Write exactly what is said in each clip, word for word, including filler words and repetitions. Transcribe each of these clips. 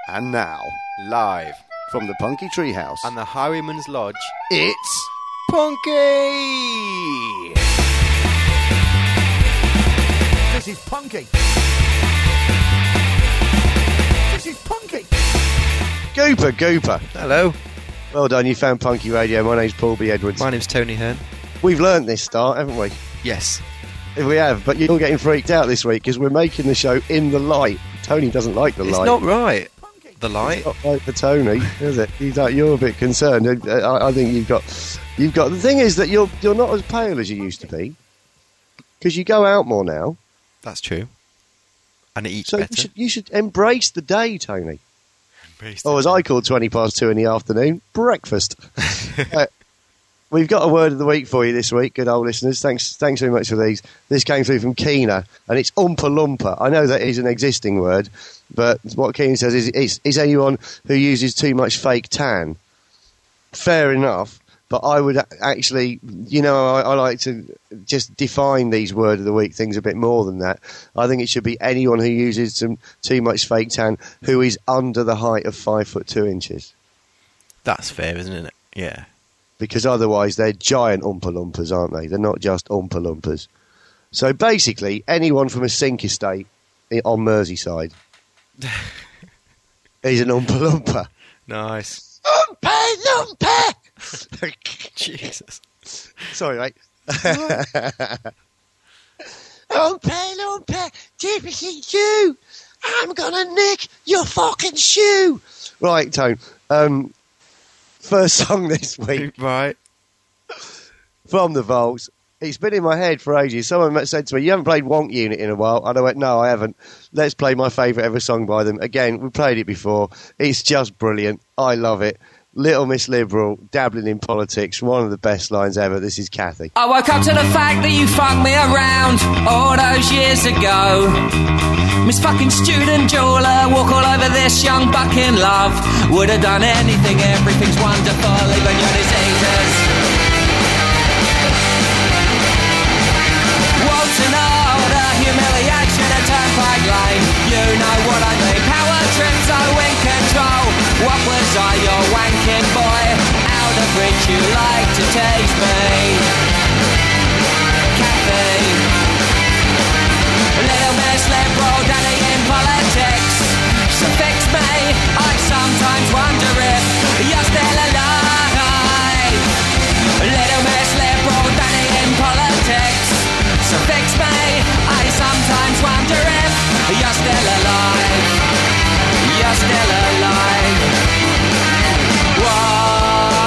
And now, live from the Punky Treehouse and the Highwayman's Lodge, it's Punky! This is Punky! This is Punky! Gooper, Gooper. Hello. Well done, you found Punky Radio. My name's Paul B. Edwards. My name's Tony Hearn. We've learnt this start, haven't we? Yes. We have, but you're getting freaked out this week because we're making the show in the light. Tony doesn't like the it's light. It's not right. The light. It's not right for Tony, is it? He's like, you're a bit concerned. I, I think you've got, you've got. The thing is that you're you're not as pale as you used to be because you go out more now. That's true. And it eats so better. You should, you should embrace the day, Tony. Embrace or as I call twenty past two in the afternoon, breakfast. uh, We've got a word of the week for you this week, good old listeners. Thanks thanks very much for these. This came through from Keena, and it's Oompa Loompa. I know that is an existing word, but what Keena says is it's, it's anyone who uses too much fake tan. Fair enough, but I would actually, you know, I, I like to just define these word of the week things a bit more than that. I think it should be anyone who uses some too much fake tan who is under the height of five foot two inches. That's fair, isn't it? Yeah. Because otherwise they're giant Oompa Loompas, aren't they? They're not just Oompa Loompas. So basically, anyone from a sink estate on Merseyside is an Oompa Loompa. Nice. Oompa Loompa! Jesus. Sorry, mate. Oompa Loompa, typically you. I'm gonna nick your fucking shoe. Right, Tone. Um... First song this week. Right. From the Vaults. It's been in my head for ages. Someone said to me, you haven't played Wonk Unit in a while. And I went, no, I haven't. Let's play my favourite ever song by them. Again, we played it before. It's just brilliant. I love it. Little Miss Liberal, dabbling in politics. One of the best lines ever. This is Kathy. I woke up to the fact that you fucked me around all those years ago. Miss fucking student jeweler, walk all over this young buck in love. Would have done anything, everything's wonderful, even your diseases. Waltzing all the humiliation at Turnpike Lane. You know what I mean, power trips, oh in control. What was I, your wanking boy? Out of reach, you like to tease me. Kathy. Little Miss Liberal, daddy in politics. So fix me, I sometimes wonder if you're still alive. Little Miss Liberal, daddy in politics. So fix me, I sometimes wonder if you're still alive. You're still alive. Whoa.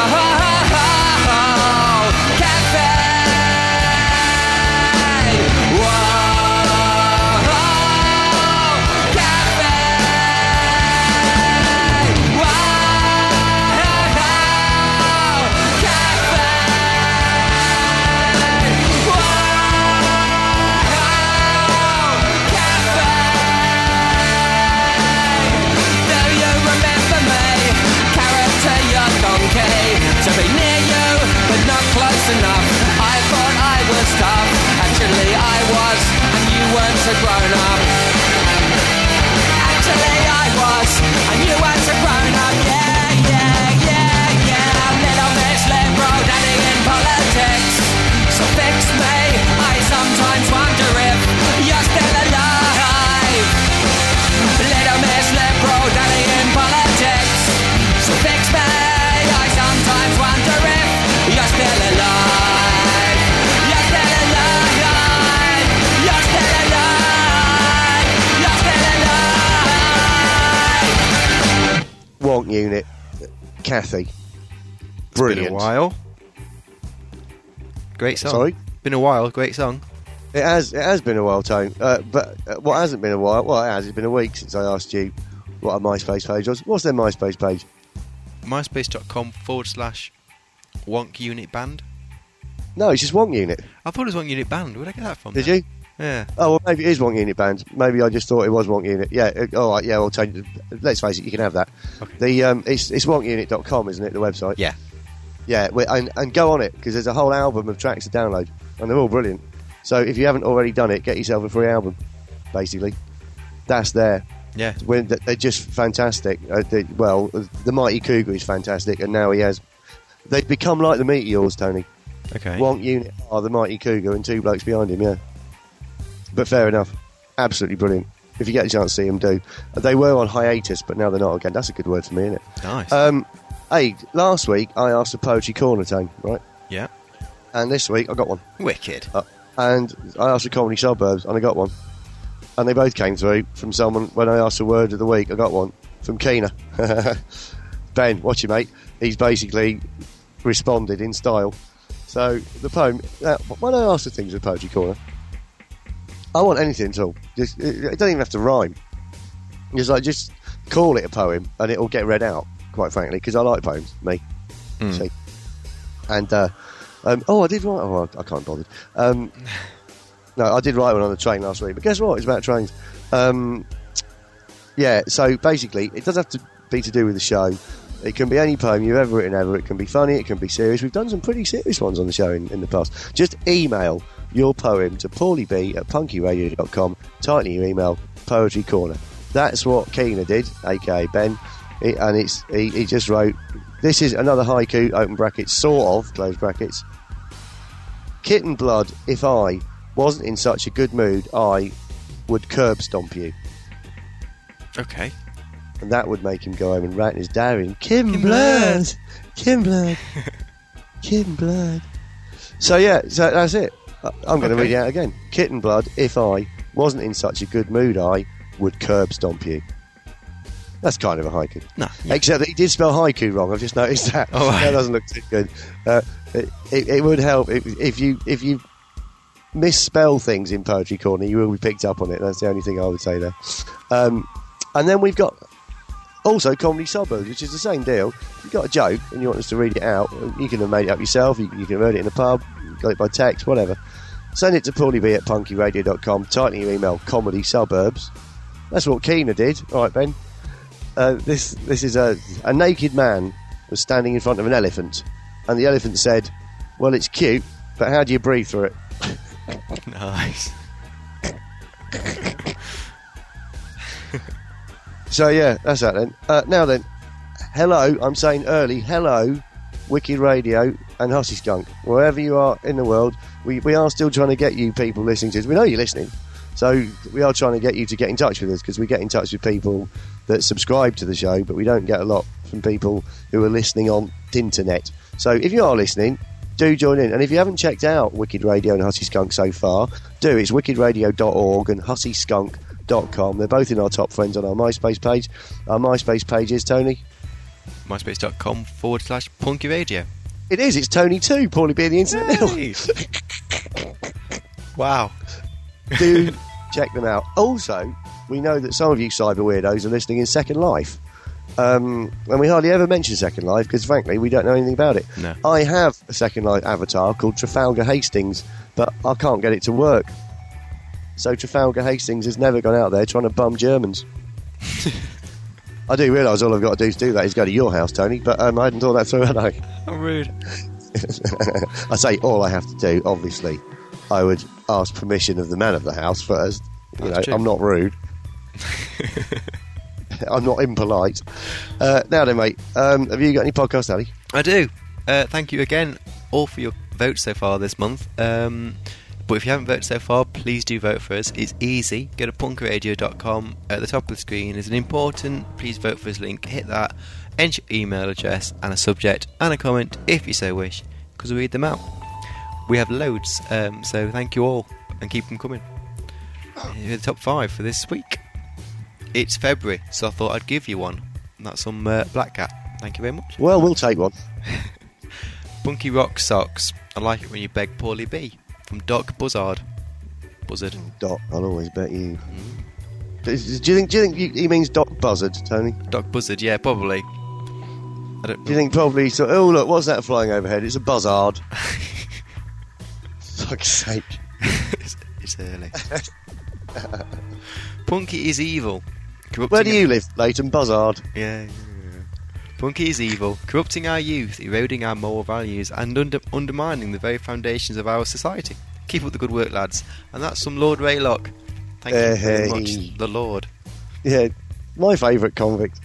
To be near you, but not close enough. I thought I was tough. Actually I was, and you weren't so grown up. Actually I was, and you weren't so grown up. Yeah, yeah, yeah, yeah. Little Miss Liberal, daddy in politics. So fix me, I sometimes wonder if you're still alive. Little Miss Liberal, daddy in politics. So fix me, I sometimes wonder if you're still alive. You're still alive. You're still alive. You're still alive. Wonk Unit. Kathy. Brilliant. It's been a while. Great song. Sorry? Been a while. Great song. It has, it has been a while, Tone. Uh, but uh, what hasn't been a while? Well, it has. It's been a week since I asked you what a MySpace page was. What's their MySpace page? MySpace.com forward slash Wonk Unit Band. No, it's just Wonk Unit. I thought it was Wonk Unit Band. Where'd I get that from? Did then? you? Yeah. Oh, well, maybe it is Wonk Unit Band. Maybe I just thought it was Wonk Unit. Yeah, uh, all right, yeah, well, change, let's face it, you can have that. Okay. The um, It's, it's wonk unit dot com, isn't it, the website? Yeah. Yeah, and, and go on it, because there's a whole album of tracks to download, and they're all brilliant. So if you haven't already done it, get yourself a free album, basically. That's there. Yeah. When th- they're just fantastic. Uh, they, well, the Mighty Cougar is fantastic, and now he has. They've become like the Meteors, Tony. Okay. Wonk Unit are the Mighty Cougar, and two blokes behind him. Yeah. But fair enough. Absolutely brilliant. If you get a chance to see them, do. They were on hiatus, but now they're not again. That's a good word for me, isn't it? Nice. Um, hey, last week I asked a poetry corner, Tone, right? yeah. And this week I got one. Wicked. Uh, and I asked for Comedy Suburbs, and I got one. And they both came through from someone. When I asked a word of the week, I got one from Keener. Ben, watch your mate. He's basically responded in style. So the poem. Uh, when I ask for things with Poetry Corner, I want anything at all. Just, it, it doesn't even have to rhyme. Just like just call it a poem, and it'll get read out. Quite frankly, because I like poems, me. Mm. See. And uh, um, oh, I did write. Oh, I can't bother. Um, No, I did write one on the train last week, but guess what? It's about trains. Um, yeah, so basically, it doesn't have to be to do with the show. It can be any poem you've ever written ever. It can be funny, it can be serious. We've done some pretty serious ones on the show in, in the past. Just email your poem to paulieb at punky radio dot com. Title your email, Poetry Corner. That's what Keener did, a k a. Ben. It, and it's he, he just wrote, this is another haiku, open brackets, sort of, close brackets. Kitten blood, if I wasn't in such a good mood, I would curb stomp you. Okay. And that would make him go home and rat in his diary and Kim, Kim blood, Kim blood, Kim blood. So yeah, so that's it. I- I'm going to Okay. read it out again. Kitten blood, if I wasn't in such a good mood, I would curb stomp you. That's kind of a haiku. No. Yeah. Except that he did spell haiku wrong. I've just noticed that. Oh, right. That doesn't look too good. Uh, it, it, it would help if, if you if you misspell things in Poetry Corner, you will be picked up on it. That's the only thing I would say there. Um, and then we've got also Comedy Suburbs, which is the same deal. If you've got a joke and you want us to read it out, you can have made it up yourself, you, you can have heard it in a pub, you got it by text, whatever. Send it to paulieb at punky radio dot com, title your email Comedy Suburbs. That's what Keener did. All right, Ben. Uh, this this is a, a naked man was standing in front of an elephant, and the elephant said, well, it's cute, but how do you breathe through it? Nice. So yeah, that's that then. Uh, now then, hello, I'm saying early, hello, Wicked Radio and Hussy Skunk. Wherever you are in the world, we, we are still trying to get you people listening to us. We know you're listening, so we are trying to get you to get in touch with us, because we get in touch with people that subscribe to the show, but we don't get a lot from people who are listening on the internet. So if you are listening, do join in. And if you haven't checked out Wicked Radio and Hussy Skunk so far, do. It's wicked radio dot org and hussy skunk dot com. They're both in our top friends on our MySpace page. Our MySpace page is, Tony? MySpace.com forward slash punky radio. It is. It's Tony too. Paulie B, the Internet Mill. Hey. Wow. Do check them out. Also, we know that some of you cyber weirdos are listening in Second Life. Um, and we hardly ever mention Second Life because, frankly, we don't know anything about it. No. I have a Second Life avatar called Trafalgar Hastings, but I can't get it to work. So Trafalgar Hastings has never gone out there trying to bum Germans. I do realise all I've got to do to do that is go to your house, Tony, but um, I hadn't thought that through, had I? How rude. I say all I have to do, obviously. I would ask permission of the man of the house first. You That's know, true. I'm not rude. I'm not impolite. Uh, now then, mate, um, have you got any podcasts, Ali? I do. Uh, thank you again, all for your votes so far this month. Um, but if you haven't voted so far, please do vote for us. It's easy. Go to punk radio dot com. At the top of the screen is an important please vote for us link. Hit that, enter your email address and a subject and a comment if you so wish, because we read them out. We have loads, um, so thank you all and keep them coming. Here are the top five for this week. It's February, so I thought I'd give you one. And that's some uh, Black Cat. Thank you very much. Well, we'll take one. Bunky Rock Socks. I like it when you beg Paulie B. From Doc Buzzard. Buzzard. Doc, I'll always bet you. Do you think? Do you think he means Doc Buzzard, Tony? Doc Buzzard, yeah, probably. I don't Do you think probably? So, oh look, what's that flying overhead? It's a buzzard. Fuck's sake! it's, it's early. Punky is evil. Corrupting Where do you live, Leighton? Buzzard. Yeah, yeah, yeah. Punky is evil, corrupting our youth, eroding our moral values, and under- undermining the very foundations of our society. Keep up the good work, lads. And that's from Lord Raylock. Thank you very Hey. much, the Lord. Yeah, My favourite convict.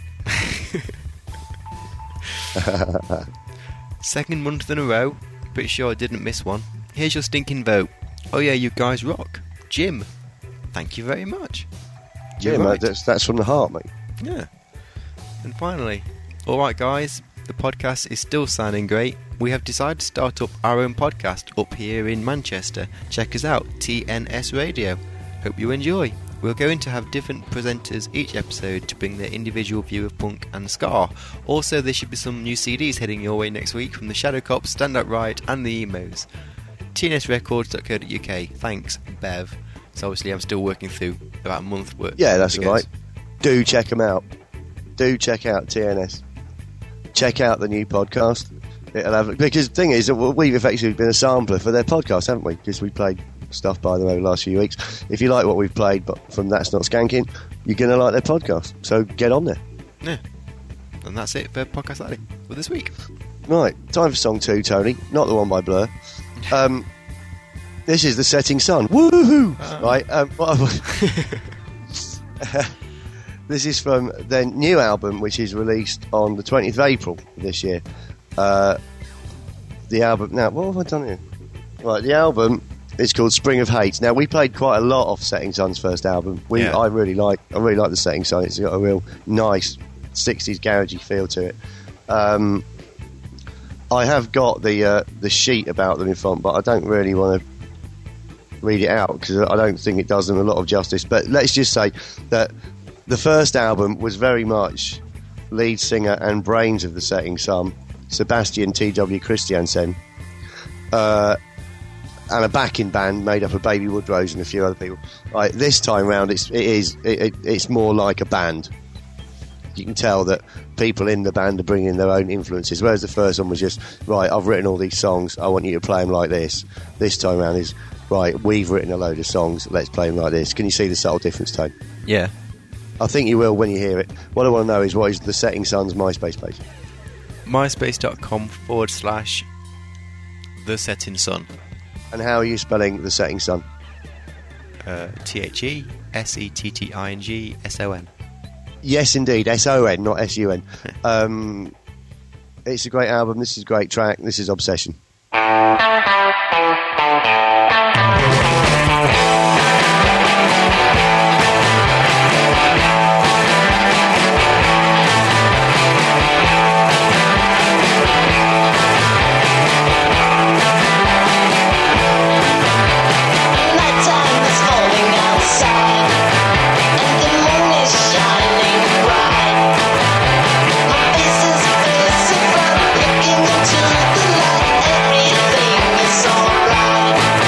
Second month in a row. Pretty sure I didn't miss one. Here's your stinking vote. Oh yeah, you guys rock. Jim. Thank you very much. Jim, You're right. that's, that's from the heart, mate. Yeah. And finally, alright guys, the podcast is still sounding great. We have decided to start up our own podcast up here in Manchester. Check us out, T N S Radio. Hope you enjoy. We're going to have different presenters each episode to bring their individual view of punk and ska. Also, there should be some new C Ds heading your way next week from the Shadow Cops, Stand Up Right and the Emos. T N S records dot co dot U K. Thanks, Bev. So obviously I'm still working through about a month's work. Yeah, that's ago. all right. Do check them out. Do check out T N S. Check out the new podcast. It'll have, because the thing is that we've effectively been a sampler for their podcast, haven't we? Because we played stuff by them over the last few weeks. If you like what we've played, but from That's Not Skanking, you're going to like their podcast. So get on there. Yeah. And that's it for Podcast Alley for this week. Right, time for song two, Tony. Not the one by Blur. Um, this is The Setting Sun. Woohoo! Oh. Right, um, what have- this is from their new album, which is released on the twentieth of April this year. Uh, the album... Now, what have I done here? Right, the album is called Spring of Hate. Now, we played quite a lot of Setting Sun's first album. We, Yeah. I really like I really like The Setting Sun. It's got a real nice sixties garagey feel to it. Um... I have got the uh, the sheet about them in front, but I don't really want to read it out because I don't think it does them a lot of justice. But let's just say that the first album was very much lead singer and brains of The Setting Sun, Sebastian T W Christiansen, uh, and a backing band made up of Baby Woodrose and a few other people. Right, this time round, it's it is it, it, it's more like a band. You can tell that people in the band are bringing their own influences, whereas the first one was just, right, I've written all these songs, I want you to play them like this. This time around is, right, we've written a load of songs, let's play them like this. Can you see the subtle difference, Tone? Yeah. I think you will when you hear it. What I want to know is, what is The Setting Sun's MySpace page? MySpace.com forward slash The Setting Sun. And how are you spelling The Setting Sun? Uh, T H E S E T T I N G S O N. Yes, indeed, S O N, not S U N. Um, it's a great album, this is a great track, this is Obsession. Nighttime is falling outside, and the moon is shining bright. My face is facing front, looking into the light. Everything is alright.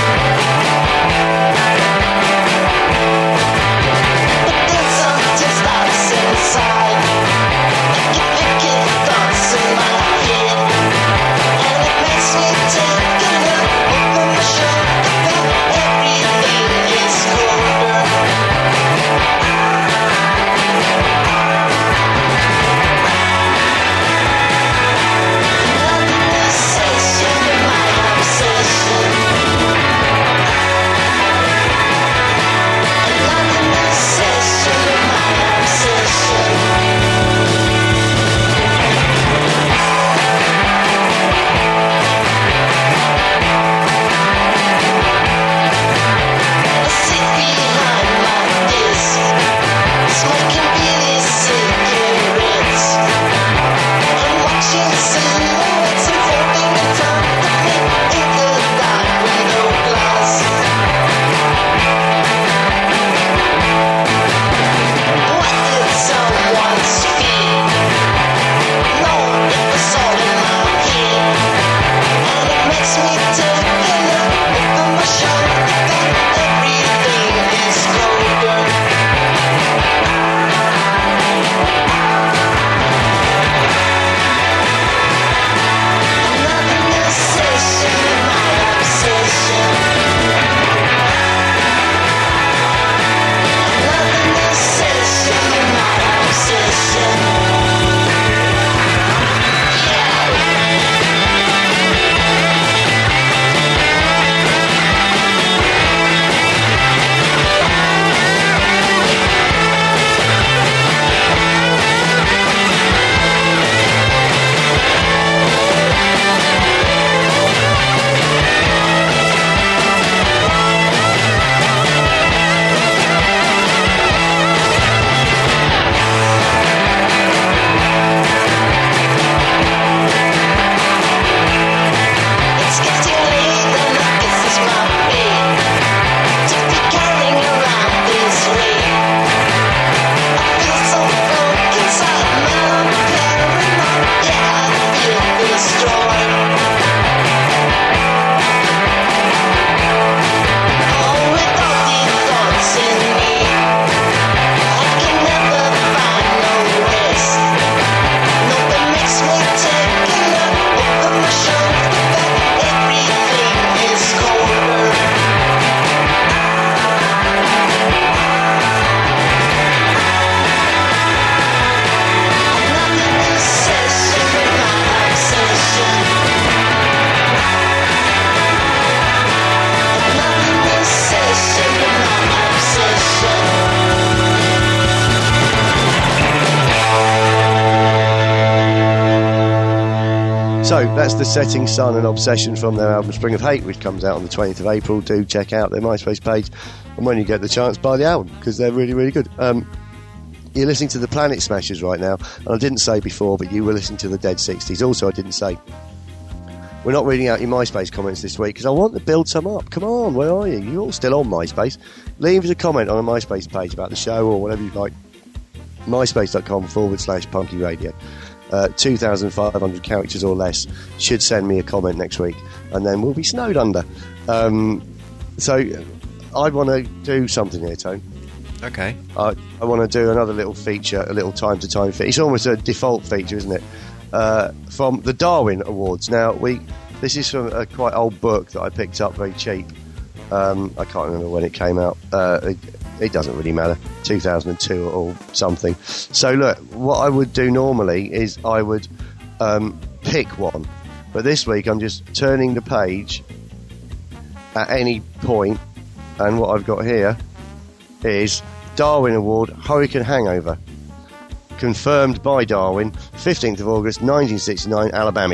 So that's The Setting Sun and Obsession from their album Spring of Hate, which comes out on the twentieth of April. Do check out their MySpace page, and when you get the chance, buy the album, because they're really, really good. Um, you're listening to the Planet Smashers right now, and I didn't say before, but you were listening to the Dead sixties. Also, I didn't say, we're not reading out your MySpace comments this week, because I want to build some up. Come on, where are you? You're all still on MySpace. Leave us a comment on a MySpace page about the show, or whatever you like. myspace.com forward slash punky radio. Uh, two thousand five hundred characters or less should send me a comment next week, and then we'll be snowed under. Um, so I want to do something here, Tone. Okay. I, I want to do another little feature, a little time to time feature. It's almost a default feature, isn't it? Uh, from the Darwin Awards. Now, we this is from a quite old book that I picked up very cheap. Um, I can't remember when it came out. Uh, it, it doesn't really matter. two thousand two or something. So look, what I would do normally is I would um, pick one. But this week I'm just turning the page at any point, and what I've got here is Darwin Award Hurricane Hangover. Confirmed by Darwin, fifteenth of August nineteen sixty-nine, Alabama.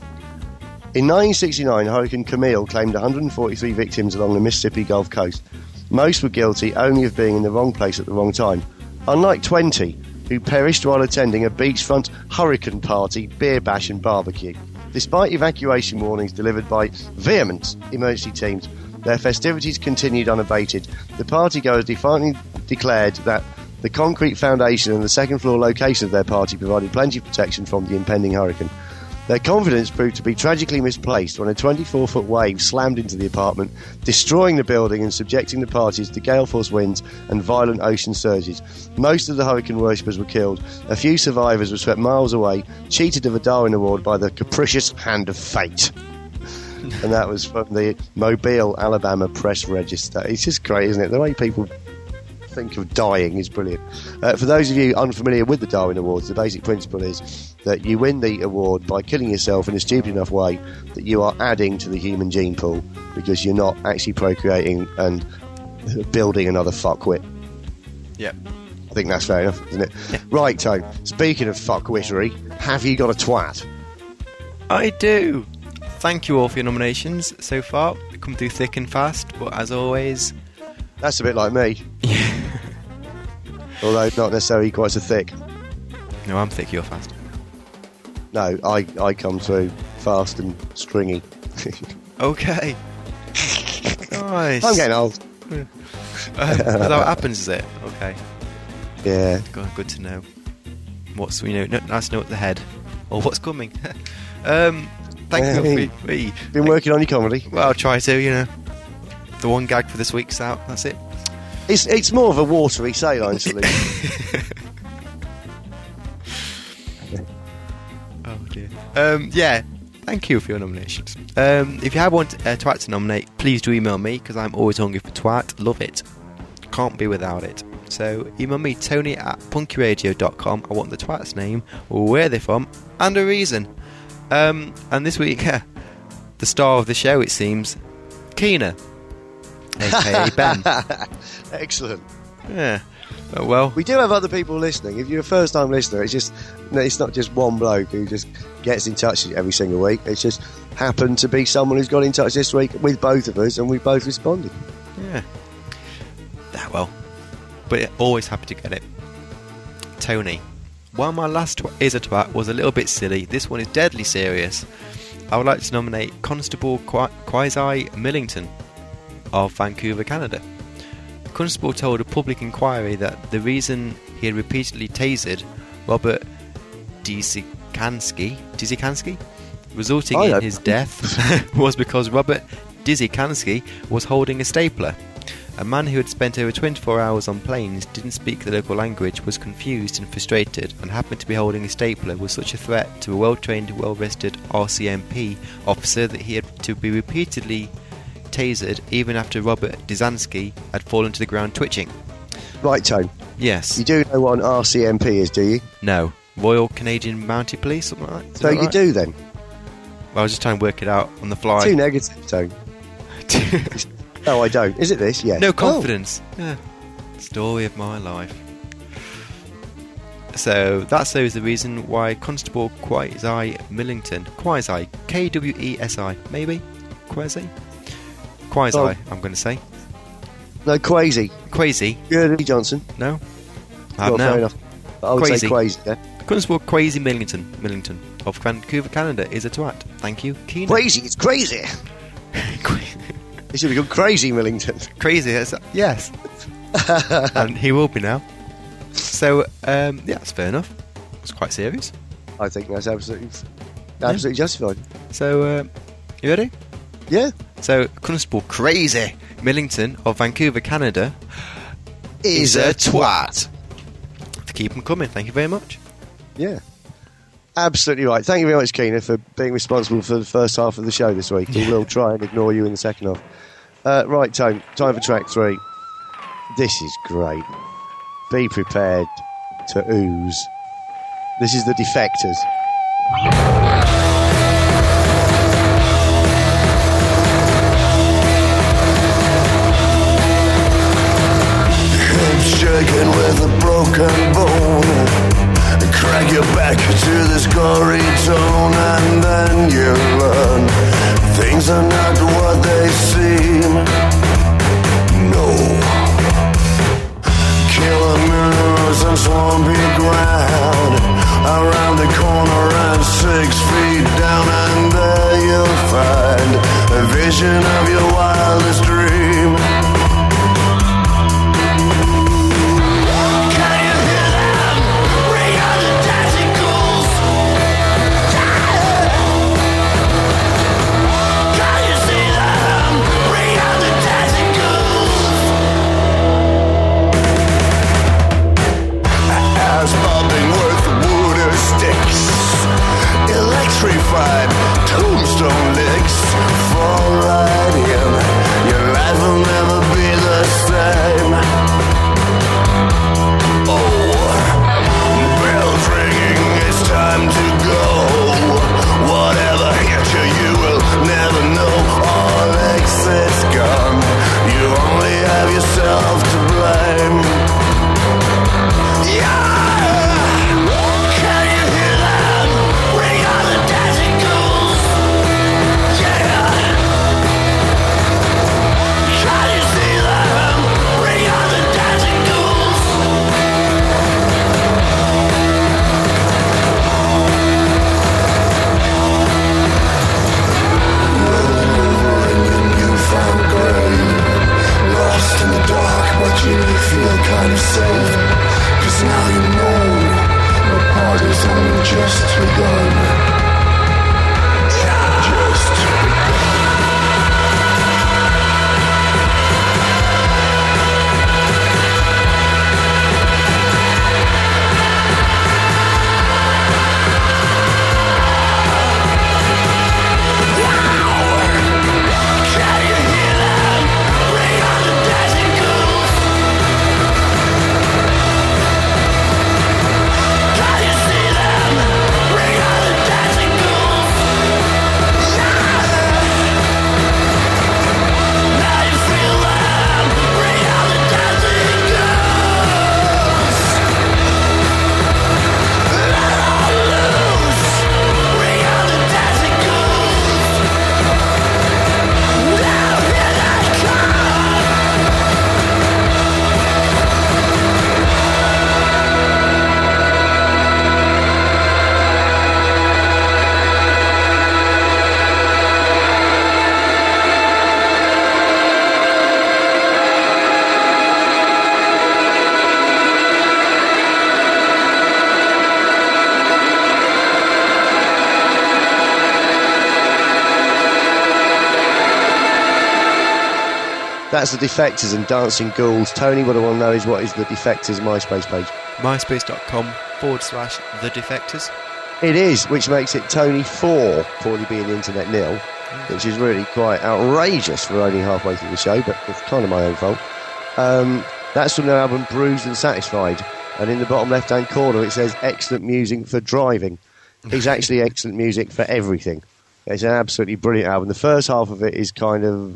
In nineteen sixty-nine, Hurricane Camille claimed one hundred forty-three victims along the Mississippi Gulf Coast. Most were guilty only of being in the wrong place at the wrong time. Unlike twenty, who perished while attending a beachfront hurricane party, beer bash and barbecue. Despite evacuation warnings delivered by vehement emergency teams, their festivities continued unabated. The partygoers defiantly declared that the concrete foundation and the second floor location of their party provided plenty of protection from the impending hurricane. Their confidence proved to be tragically misplaced when a twenty-four foot wave slammed into the apartment, destroying the building and subjecting the parties to gale force winds and violent ocean surges. Most of the hurricane worshippers were killed. A few survivors were swept miles away, cheated of a Darwin Award by the capricious hand of fate. And that was from the Mobile, Alabama Press Register. It's just great, isn't it? The way people think of dying is brilliant. Uh, for those of you unfamiliar with the Darwin Awards, the basic principle is that you win the award by killing yourself in a stupid enough way that you are adding to the human gene pool, because you're not actually procreating and building another fuckwit. Yep. I think that's fair enough, isn't it? Yeah. Right, Tone, speaking of fuckwittery, have you got a twat? I do. Thank you all for your nominations so far. They come through thick and fast, but as always... That's a bit like me. Although not necessarily quite so thick. No, I'm thick, you're fast. No, I, I come through fast and stringy. Okay. Nice. I'm getting old. um, that's how it happens, is it? Okay. Yeah. Good, good to know. What's, you know, no, nice to know what's ahead. Or what's coming. um, thank hey. you for me. Been working on your comedy? Well, I'll try to, you know. The one gag for this week's out, that's it. It's it's more of a watery saline solution. Oh dear. Um, yeah, thank you for your nominations. Um, if you have one uh, twat to nominate, please do email me, because I'm always hungry for twat. Love it. Can't be without it. So email me, Tony at punkyradio dot com. I want the twat's name, where they're from, and a reason. Um, and this week, uh, the star of the show, it seems, Keena. A K A Ben. Excellent. Yeah. Oh, well, we do have other people listening. If you're a first-time listener, it's just it's not just one bloke who just gets in touch every single week. It's just happened to be someone who's got in touch this week with both of us, and we both responded. Yeah. Ah, well, but always happy to get it. Tony, while my last tw- is a twat was a little bit silly, this one is deadly serious. I would like to nominate Constable Qu- Quasi Millington of Vancouver, Canada. The constable told a public inquiry that the reason he had repeatedly tasered Robert Dizikansky, Dizikansky, resulting oh, in yeah. his death was because Robert Dizikansky was holding a stapler. A man who had spent over twenty-four hours on planes, didn't speak the local language, was confused and frustrated, and happened to be holding a stapler was such a threat to a well-trained, well-rested R C M P officer that he had to be repeatedly tasered even after Robert Dizansky had fallen to the ground twitching. Right, Tone. Yes. You do know what an R C M P is, do you? No. Royal Canadian Mounted Police, something like that? Is so that you right? do then? Well, I was just trying to work it out on the fly. Too negative, Tone. No, I don't. Is it this? Yes. No confidence. Oh. Yeah. Story of my life. So that shows the reason why Constable Quasi Millington, Quasi, K W E S I, maybe? Quasi? Quasi, Oh. I'm going to say. No, Quasi. Quasi? Good, Johnson. No? I Well, have fair no. enough. I would say Quasi. Quasi, yeah. Constable Quasi Millington, Millington of Vancouver, Canada, is a twat. Thank you, Keenan. Crazy, it's crazy. It should be called Crazy Millington. Crazy, yes. yes. And he will be now. So, um, yeah, that's fair enough. It's quite serious. I think that's absolutely, absolutely justified. So, uh, you ready? Yeah. So, Constable Crazy Millington of Vancouver, Canada, Is a twat. To keep them coming. Thank you very much. Yeah. Absolutely right. Thank you very much, Keena, for being responsible for the first half of the show this week. We will try and ignore you in the second half. Uh, right, Tone, time for track three. This is great. Be prepared to ooze. This is the Defectors. Hips shaking with a broken bone. Crack your back to this gory tone, and then you learn things are not what they seem. No. Killer mirrors and swampy ground, around the corner and six feet down, and there you'll find a vision of your wildest dream. Electrified tombstone licks fall right in. Your life will never be the same. Oh, bells ringing, it's time to go. Whatever hit you, you will never know. All exit's gone. You only have yourself to blame. Yeah. But you feel kind of safe, 'cause now you know the party's only just begun. Just begun. Can you hear them? Bring on the dancing ghouls. Can you see them? Bring on the dancing ghouls. Now you feel them. Bring on the dancing ghouls. Let all loose. Bring on the dancing ghouls. Now here they come. That's the Defectors and Dancing Ghouls. Tony, what I want to know is what is the Defectors MySpace page? myspace.com forward slash the defectors. It is, which makes it Tony four, poorly being internet nil, which is really quite outrageous for only halfway through the show, but it's kind of my own fault. Um, that's from their album Bruised and Satisfied, and in the bottom left-hand corner it says excellent music for driving. It's actually excellent music for everything. It's an absolutely brilliant album. The first half of it is kind of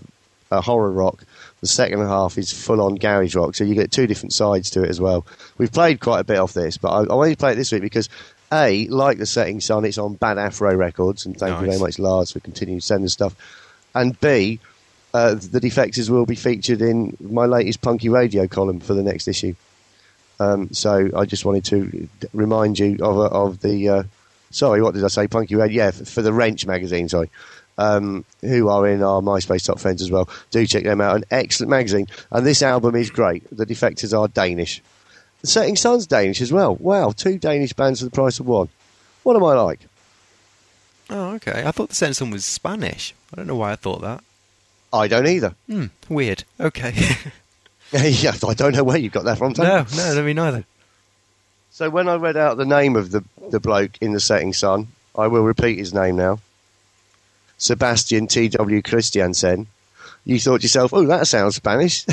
uh, horror rock. The second half is full-on garage rock, so you get two different sides to it as well. We've played quite a bit off this, but I, I wanted to play it this week because, A, like The Setting Sun, it's on Bad Afro Records, and thank Nice. you very much, Lars, for continuing to send us stuff. And B, uh, the Defectors will be featured in my latest Punky Radio column for the next issue. Um, so I just wanted to d- remind you of, uh, of the... Uh, sorry, what did I say? Punky Radio? Yeah, for, for the Wrench magazine, sorry. Um, who are in our MySpace Top Friends as well. Do check them out. An excellent magazine. And this album is great. The Defectors are Danish. The Setting Sun's Danish as well. Wow, two Danish bands for the price of one. What am I like? Oh, okay. I thought the Setting Sun was Spanish. I don't know why I thought that. I don't either. Hmm, weird. Okay. Yeah, I don't know where you got that from, Tony. no, no, me neither. So when I read out the name of the, the bloke in The Setting Sun, I will repeat his name now. Sebastian T W Christiansen. You thought to yourself, oh, that sounds Spanish.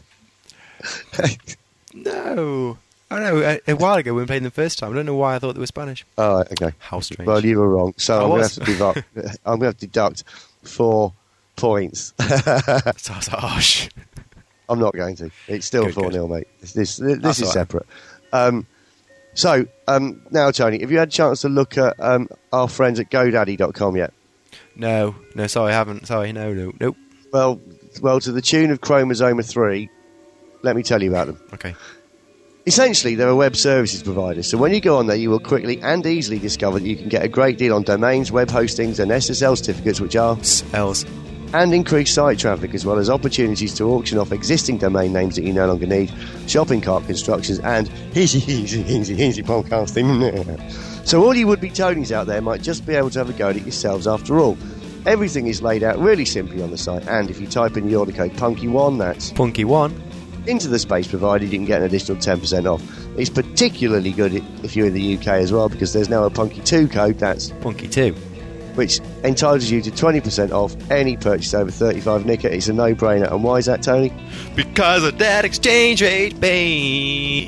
No. I know, a, a while ago when we played them the first time, I don't know why I thought they were Spanish. Oh, okay. How strange. Well, you were wrong. So I I'm going to was. have to deduct. I'm going to have to deduct four points. That sounds harsh. I'm not going to. It's still Good, four good. nil, mate. This this, this That's is all right. separate. Um, so um, now, Tony, have you had a chance to look at um, our friends at GoDaddy dot com yet? No, no, sorry, I haven't. Sorry, no, no, nope. Well, well, to the tune of Chromosoma three, let me tell you about them. Okay. Essentially, they're a web services provider, so when you go on there, you will quickly and easily discover that you can get a great deal on domains, web hostings, and S S L certificates, which are, L's. and increased site traffic, as well as opportunities to auction off existing domain names that you no longer need, shopping cart constructions, and easy, easy, easy, easy podcasting. So all you would-be Tonys out there might just be able to have a go at it yourselves after all. Everything is laid out really simply on the site, and if you type in the order code Punky one, that's Punky one. into the space provided, you can get an additional ten percent off. It's particularly good if you're in the U K as well, because there's now a Punky two code, that's Punky two. which entitles you to twenty percent off any purchase over thirty-five nicker. It's a no-brainer. And why is that, Tony? Because of that exchange rate, babe.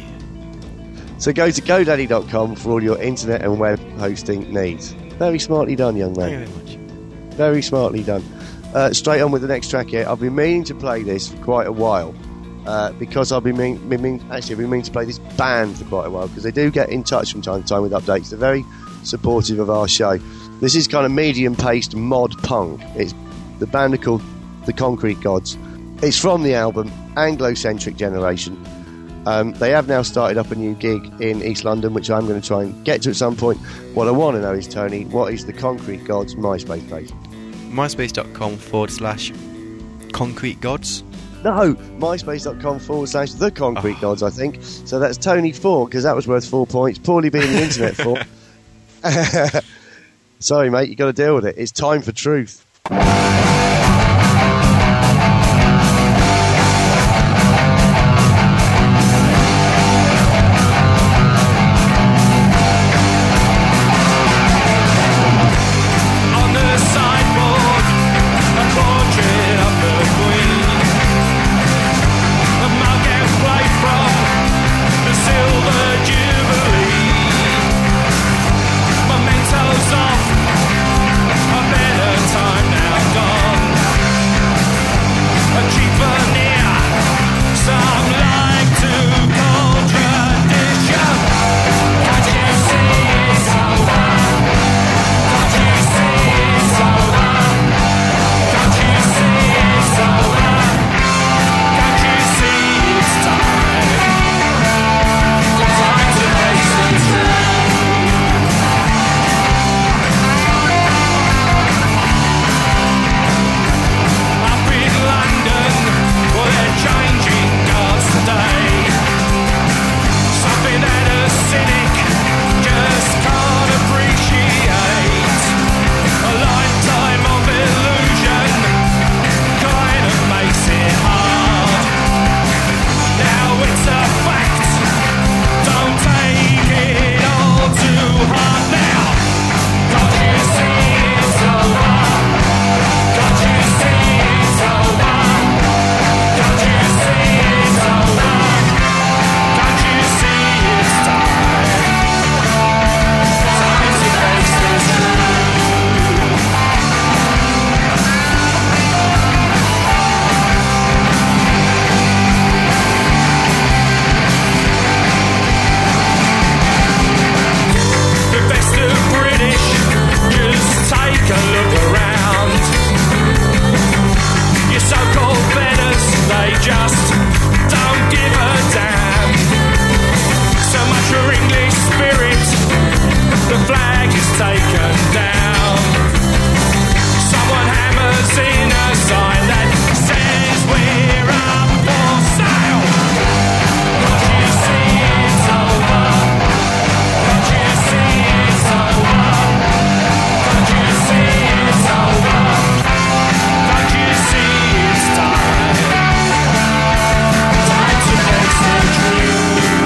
So go to GoDaddy dot com for all your internet and web hosting needs. Very smartly done, young Thank you man. very much. Very smartly done. Uh, straight on with the next track here. I've been meaning to play this for quite a while. Uh, because I've been, mean, been mean, actually I've been meaning to play this band for quite a while, because they do get in touch from time to time with updates. They're very supportive of our show. This is kind of medium-paced mod punk. It's the band are called The Concrete Gods. It's from the album Anglo-Centric Generation. Um, they have now started up a new gig in East London, which I'm going to try and get to at some point. What I want to know is, Tony, what is The Concrete Gods MySpace page? MySpace.com forward slash concrete gods. No, myspace.com forward slash The Concrete Oh. Gods, I think. So that's Tony four, because that was worth four points. Poorly being the internet four. Sorry, mate, you got to deal with it. It's time for truth. On the sideboard, a portrait of the Queen. A mug and plate from the Silver Jubilee. Mementos of a better time now gone. just don't give a damn. So much for English spirit, the flag is taken down. Someone hammers in a sign that says we're up for sale. Can't you see it's over? Can't you see it's over? Can't you see it's over? Can't you see it's time? Time to face the truth.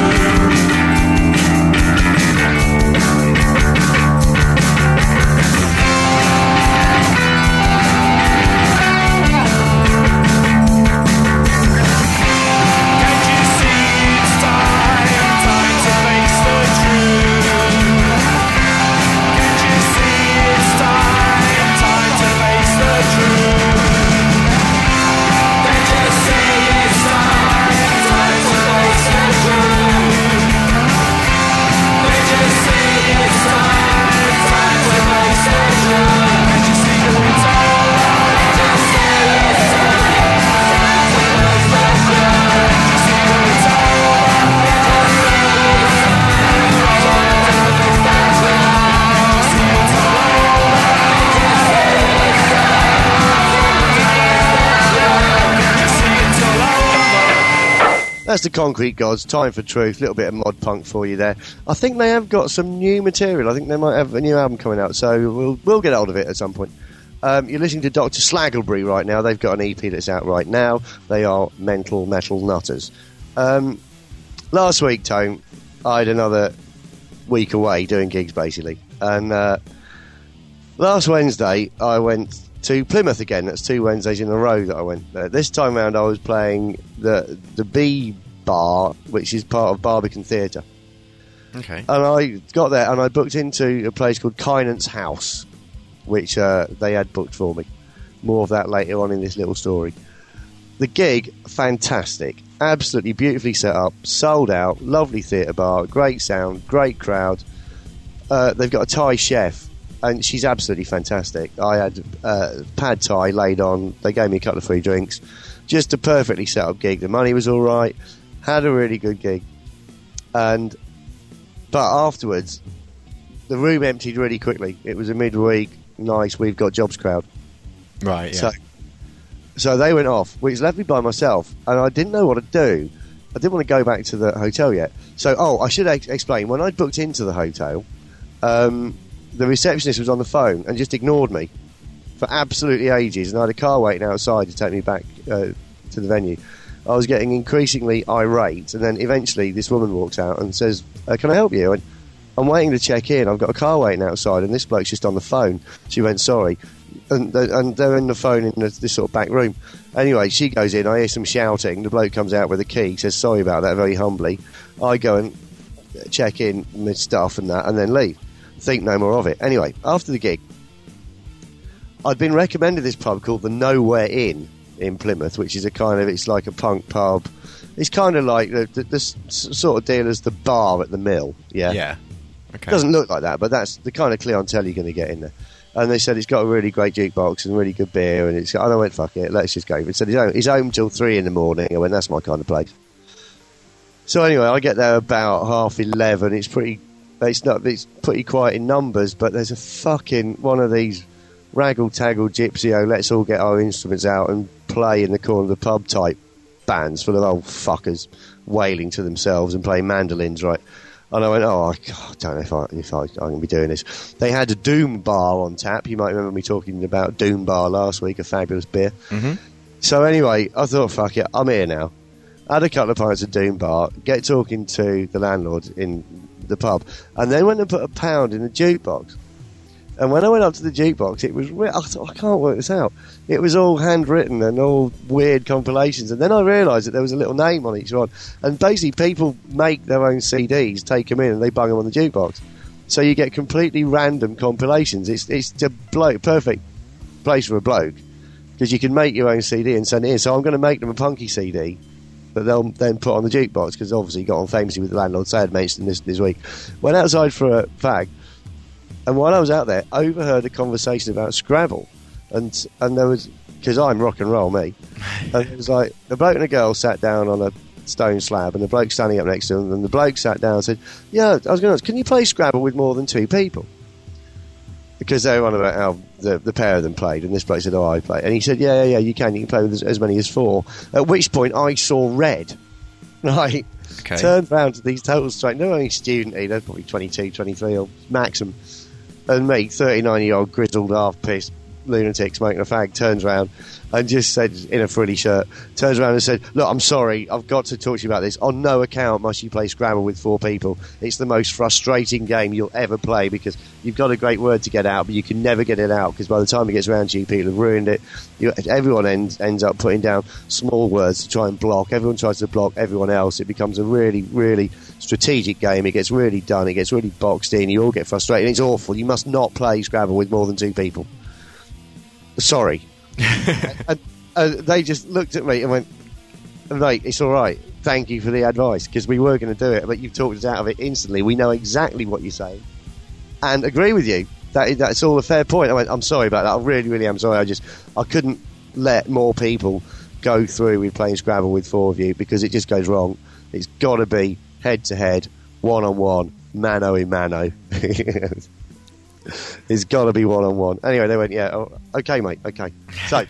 That's the Concrete Gods, Time for Truth, a little bit of mod punk for you there. I think they have got some new material. I think they might have a new album coming out, so we'll we'll get hold of it at some point. Um, you're listening to Doctor Slaggleberry right now. They've got an E P that's out right now. They are Mental Metal Nutters. Um, last week, Tone, I had another week away doing gigs, basically. And uh, last Wednesday, I went to Plymouth again. That's two Wednesdays in a row that I went there. This time round, I was playing the the B Bar, which is part of Barbican Theatre. Okay. And I got there and I booked into a place called Kynant's House, which uh, they had booked for me. More of that later on in this little story. The gig, fantastic. Absolutely beautifully set up, sold out, lovely theatre bar, great sound, great crowd. Uh, they've got a Thai chef, and she's absolutely fantastic. I had uh, pad Thai laid on. They gave me a couple of free drinks. Just a perfectly set up gig. The money was all right. Had a really good gig. And but afterwards, the room emptied really quickly. It was a midweek, nice, we've got jobs crowd. Right, yeah. So, so they went off, which left me by myself, and I didn't know what to do. I didn't want to go back to the hotel yet. So, oh, I should ex- explain. When I booked into the hotel, um, the receptionist was on the phone and just ignored me for absolutely ages, and I had a car waiting outside to take me back uh, to the venue. I was getting increasingly irate, and then eventually this woman walks out and says, uh, can I help you? And I'm waiting to check in. I've got a car waiting outside, and this bloke's just on the phone. She went, sorry. And, and they're in the phone in this, this sort of back room. Anyway, she goes in. I hear some shouting. The bloke comes out with a key, says sorry about that very humbly. I go and check in with stuff and that, and then leave. Think no more of it. Anyway, after the gig, I'd been recommended this pub called the Nowhere Inn in Plymouth, which is a kind of, it's like a punk pub. It's kind of like the, the, the s- sort of deal as the bar at the Mill. Yeah. Yeah. Okay. It doesn't look like that, but that's the kind of clientele you're going to get in there. And they said it's got a really great jukebox and really good beer, and it's got, and I went, fuck it, let's just go. They said he's home, he's home till three in the morning. I went, that's my kind of place. So anyway, I get there about half eleven. It's pretty, it's not, it's pretty quiet in numbers, but there's a fucking one of these raggle-taggle gypsy-o, let's all get our instruments out and play in the corner of the pub type bands full of old fuckers wailing to themselves and playing mandolins, right? And I went, oh, I don't know if, I, if I, I'm going to be doing this. They had a Doom Bar on tap. You might remember me talking about Doom Bar last week, a fabulous beer. Mm-hmm. So anyway, I thought, fuck it, I'm here now. Had a couple of pints of Doom Bar, get talking to the landlord in the pub, and then went and put a pound in the jukebox. And when I went up to the jukebox, it was re- I thought, I can't work this out. It was all handwritten and all weird compilations. And then I realised that there was a little name on each one. And basically, people make their own C Ds, take them in, and they bung them on the jukebox. So you get completely random compilations. It's it's a bloke, perfect place for a bloke, because you can make your own C D and send it in. So I'm going to make them a punky C D that they'll then put on the jukebox, because obviously got on famously with the landlord. So I had mentioned this this week. Went outside for a fag. And while I was out there, overheard a conversation about Scrabble. and and there was, because I'm rock and roll, me, and it was like the bloke and a girl sat down on a stone slab, and the bloke standing up next to them, and the bloke sat down and said, yeah, I was going to ask, can you play Scrabble with more than two people? Because they were on about how the, the pair of them played, and this bloke said, oh, I play. And he said, yeah, yeah, yeah, you can, you can play with as, as many as four. At which point I saw red. Right? Okay. Turned round to these total straight, no only student, they're probably twenty-two, twenty-three or maximum. And me, thirty-nine-year-old grizzled, half-pissed lunatic smoking a fag, turns around and just said, in a frilly shirt, turns around and said, look, I'm sorry, I've got to talk to you about this. On no account must you play Scrabble with four people. It's the most frustrating game you'll ever play, because you've got a great word to get out, but you can never get it out, because by the time it gets around to you, people have ruined it. You, everyone ends, ends up putting down small words to try and block. Everyone tries to block everyone else. It becomes a really, really strategic game. It gets really done. It gets really boxed in. You all get frustrated. It's awful. You must not play Scrabble with more than two people. Sorry. and, and they just looked at me and went, mate, it's all right. Thank you for the advice, because we were going to do it, but you've talked us out of it instantly. We know exactly what you're saying and agree with you. That That's all a fair point. I went, I'm sorry about that. I really, really am sorry. I just, I couldn't let more people go through with playing Scrabble with four of you, because it just goes wrong. It's got to be head-to-head, one-on-one, mano in mano. It's got to be one-on-one. Anyway, they went, yeah, oh, okay, mate, okay. So,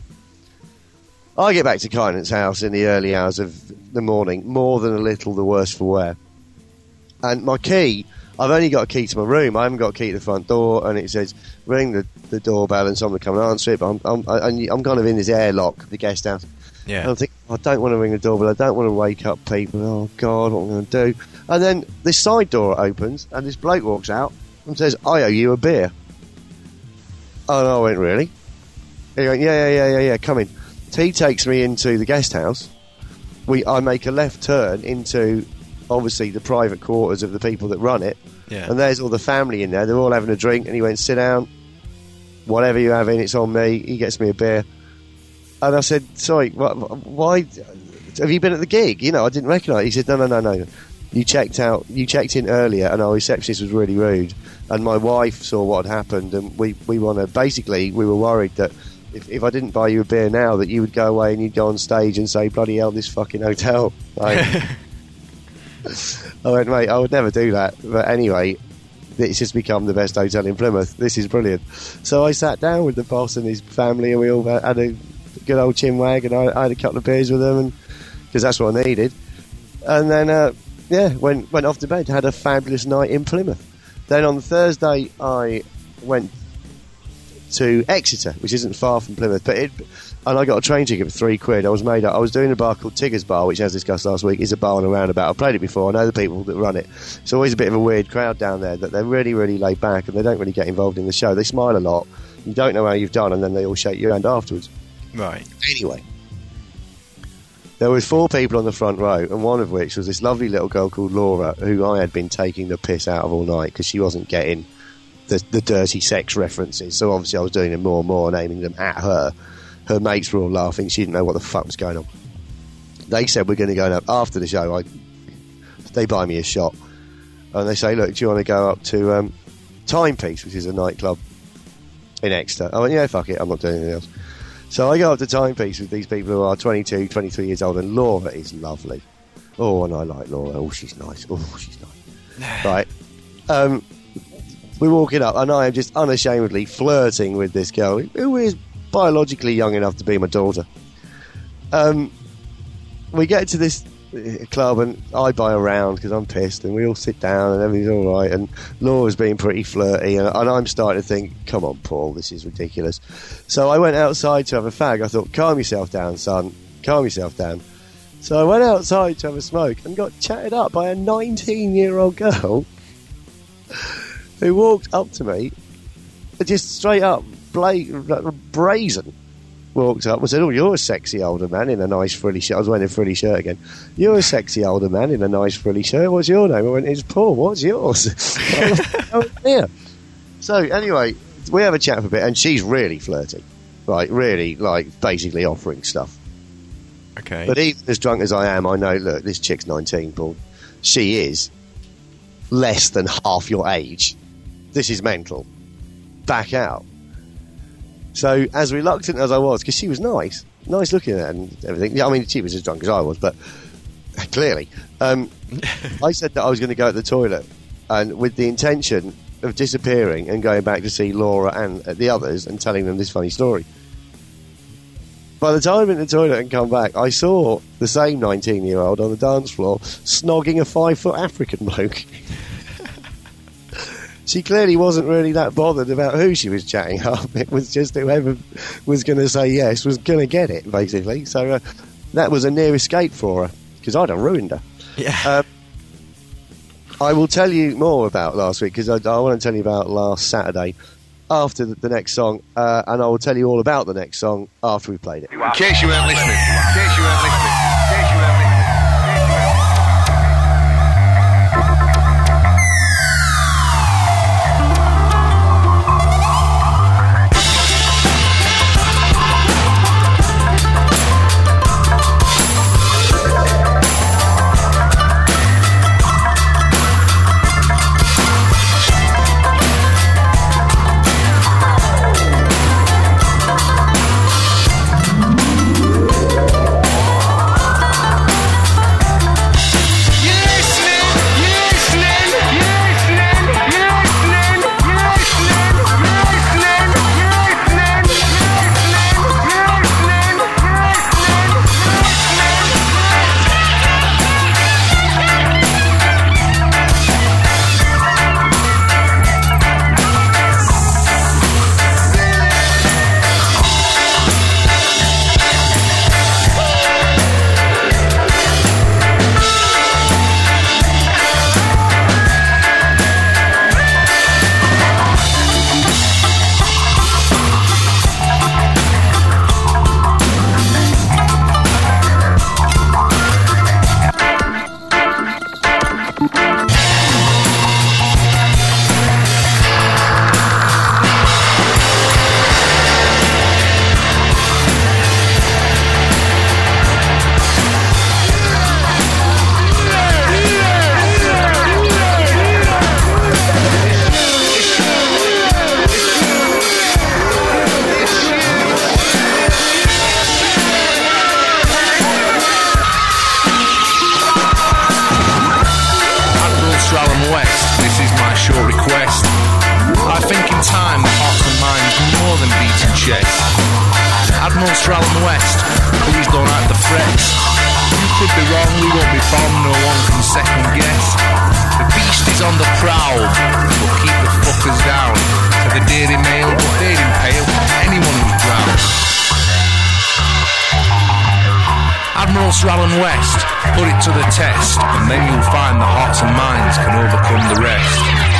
I get back to Kynan's house in the early hours of the morning, more than a little the worse for wear. And my key, I've only got a key to my room. I haven't got a key to the front door, and it says, ring the, the doorbell and someone will come and answer it, but I'm, I'm, I, I'm kind of in this airlock of the guest house. Yeah. And I'm thinking, I don't want to ring the doorbell, I don't want to wake up people, oh, God, what am I going to do? And then this side door opens, and this bloke walks out, and says, I owe you a beer. Oh, no, I went, really? He went, yeah, yeah, yeah, yeah, yeah, come in. He takes me into the guest house. We, I make a left turn into, obviously, the private quarters of the people that run it. Yeah. And there's all the family in there. They're all having a drink. And he went, sit down. Whatever you're having, it's on me. He gets me a beer. And I said, sorry, wh- why? Have you been at the gig? You know, I didn't recognise it. He said, no, no, no, no. You checked out. You checked in earlier, and our receptionist was really rude. And my wife saw what had happened, and we we want to. Basically, we were worried that if, if I didn't buy you a beer now, that you would go away and you'd go on stage and say, "Bloody hell, this fucking hotel." Like, I went, mate, I would never do that. But anyway, it's just become the best hotel in Plymouth. This is brilliant. So I sat down with the boss and his family, and we all had a good old chinwag, and I, I had a couple of beers with them, and because that's what I needed. And then. Uh, Yeah, went went off to bed. Had a fabulous night in Plymouth. Then on Thursday, I went to Exeter, which isn't far from Plymouth, but it, and I got a train ticket for three quid. I was made up. I was doing a bar called Tigger's Bar, which, as discussed last week, is a bar on a roundabout. I've played it before. I know the people that run it. It's always a bit of a weird crowd down there. That they're really, really laid back, and they don't really get involved in the show. They smile a lot. You don't know how you've done, and then they all shake your hand afterwards. Right. Anyway. There was four people on the front row, and one of which was this lovely little girl called Laura, who I had been taking the piss out of all night because she wasn't getting the, the dirty sex references. So obviously I was doing them more and more and aiming them at her. Her mates were all laughing. She didn't know what the fuck was going on. They said, we're going to go up after the show. I, they buy me a shot. And they say, look, do you want to go up to um, Timepiece, which is a nightclub in Exeter? I went, yeah, fuck it, I'm not doing anything else. So I go up to Timepiece with these people who are twenty-two, twenty-three years old, and Laura is lovely. Oh, and I like Laura. Oh, she's nice. Oh, she's nice. Right. Um, we're walking up, and I am just unashamedly flirting with this girl, who is biologically young enough to be my daughter. Um, we get to this club, and I buy a round because I'm pissed, and we all sit down, and everything's all right, and Laura's being pretty flirty, and, and I'm starting to think, come on, Paul, this is ridiculous. So I went outside to have a fag. I thought, calm yourself down, son, calm yourself down. So I went outside to have a smoke and got chatted up by a nineteen-year-old girl who walked up to me, just straight up, bla- brazen, walked up and said, oh, you're a sexy older man in a nice frilly shirt. I was wearing a frilly shirt again. You're a sexy older man in a nice frilly shirt. What's your name? I went, it's Paul. What's yours? Oh, yeah. So, anyway, we have a chat for a bit, and she's really flirty. Right, really, like, basically offering stuff. Okay. But even as drunk as I am, I know, look, this chick's nineteen, Paul. She is less than half your age. This is mental. Back out. So, as reluctant as I was, because she was nice, nice looking at and everything. Yeah, I mean, she was as drunk as I was, but clearly, um, I said that I was going to go to the toilet, and with the intention of disappearing and going back to see Laura and uh, the others and telling them this funny story. By the time I went to the toilet and come back, I saw the same nineteen-year-old on the dance floor snogging a five-foot African bloke. She clearly wasn't really that bothered about who she was chatting up. It was just whoever was going to say yes was going to get it, basically. So uh, that was a near escape for her, because I'd have ruined her. Yeah. Um, I will tell you more about last week, because I, I want to tell you about last Saturday after the, the next song, uh, and I will tell you all about the next song after we've played it. In case you weren't listening. In case you weren't listening. In case you weren't listening. Rallen West, put it to the test, and then you'll find the hearts and minds can overcome the rest.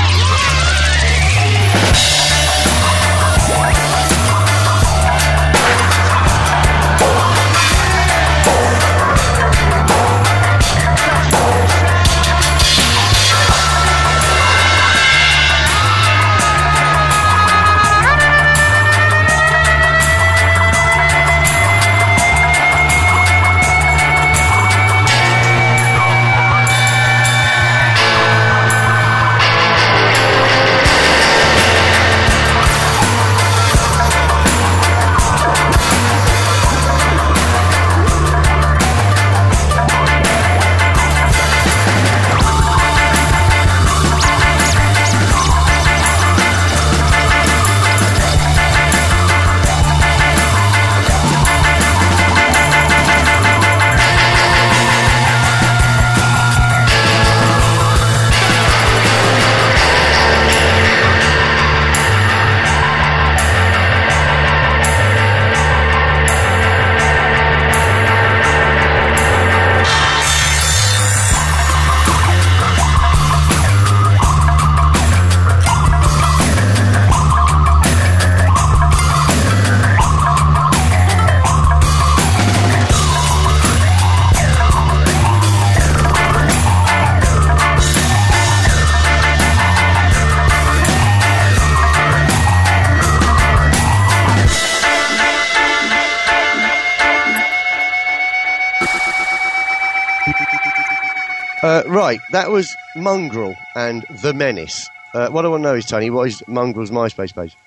Uh, right, that was Mongrel and The Menace. Uh, what I want to know is, Tony, what is Mongrel's MySpace page?